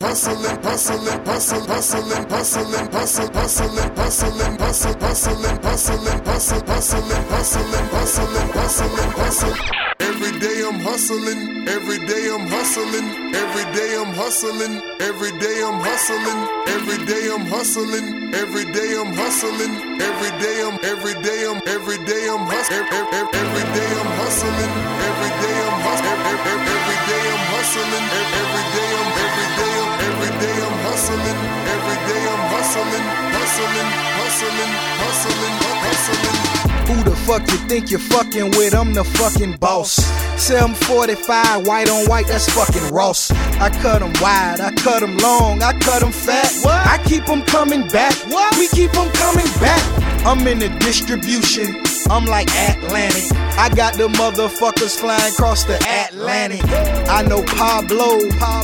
hustling, hustling, hustling, hustling, hustling, hustling, hustling, hustling, hustling, hustling, hustling, hustling, hustling, hustling, hustling, hustling, hustling. Every day I'm hustling, every day I'm hustling, every day I'm hustling, every day I'm hustling, every day I'm hustling, every day I'm hustling, every day I'm hustling, every day I'm hustling, every day I'm hustling, every day I'm hustling, every day I'm hustling, every day I'm hustling, hustling, hustling, hustling. Who the fuck you think you're fucking with? I'm the fucking boss. 745, white on white, that's fucking Ross. I cut them wide, I cut them long, I cut them fat. What? I keep them coming back. What? We keep them coming back. I'm in the distribution, I'm like Atlantic. I got the motherfuckers flying across the Atlantic. I know Pablo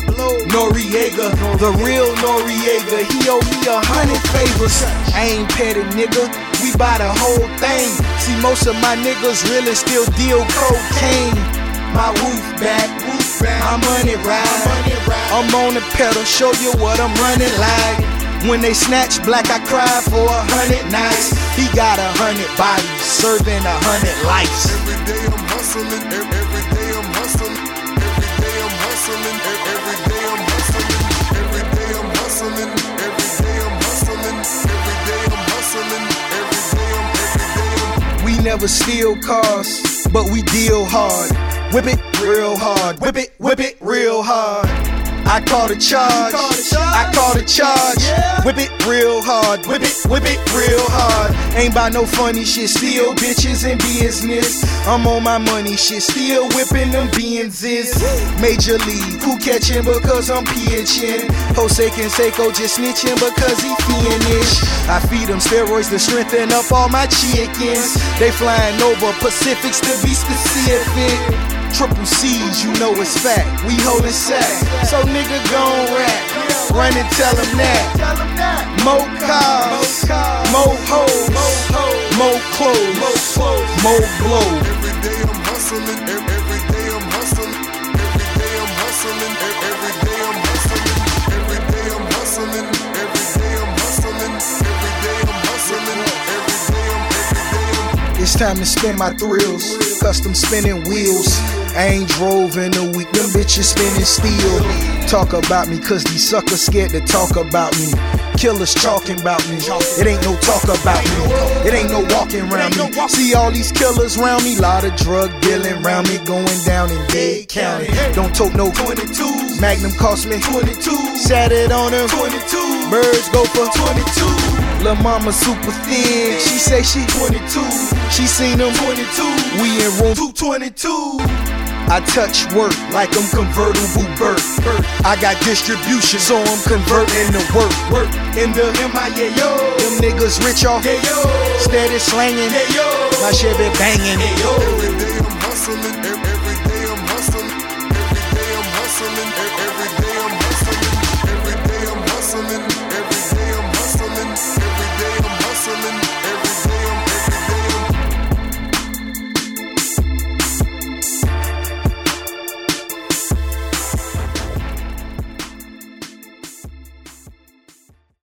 Noriega, the real Noriega. He owe me 100 favors. I ain't petty, nigga. We buy the whole thing. See, most of my niggas really still deal cocaine. My roof back, my money ride. I'm on the pedal, show you what I'm running like. When they snatch black, I cry for 100 nights. He got 100 bodies, serving 100 lives. Every day I'm hustling, every day I'm hustling, every day I'm hustling, every day I'm hustling, every day I'm hustling, every day I'm hustling, every day I'm hustling, every day I'm. We never steal cars, but we deal hard. Whip it real hard, whip it real hard. I call the charge, I call the charge. Whip it real hard, whip it real hard. Ain't by no funny shit, still bitches in business. I'm on my money shit, still whipping them Benzes. Major league, who catching because I'm pitching? Jose Canseco just snitching because he fiendish. I feed them steroids to strengthen up all my chickens. They flying over Pacifics to be specific. Triple C's, you know it's fact. We holding sack, so nigga gon' rap. Run and tell him that. More cars, more hoes, more clothes, more blow. Every day I'm hustling, every day I'm hustling, every day I'm hustling, every day I'm hustling, every day I'm hustling, every day I'm hustling, every day I'm hustling, every day I'm. It's time to spin my thrills, custom spinning wheels. I ain't drove in a week, them bitches spinning steel. Talk about me, cause these suckers scared to talk about me. Killers talking about me, it ain't no talk about me. It ain't no walking around me. See all these killers around me, lot of drug dealing around me, going down in Dade County. Don't tote no 22s, Magnum cost me 22. Sat it on them 22. Birds go for 22. Lil' mama super thin, she say she 22. She seen them 22. We in room 222. I touch work like I'm convertible Burt. I got distribution, so I'm converting to work. In the MIA, yo. Them niggas rich off, steady slanging, my shit be banging. Every day I'm hustling, every day I'm hustling, every day I'm hustling, every day I'm hustling, every day I'm hustling, every day I'm hustling, every day I'm hustling.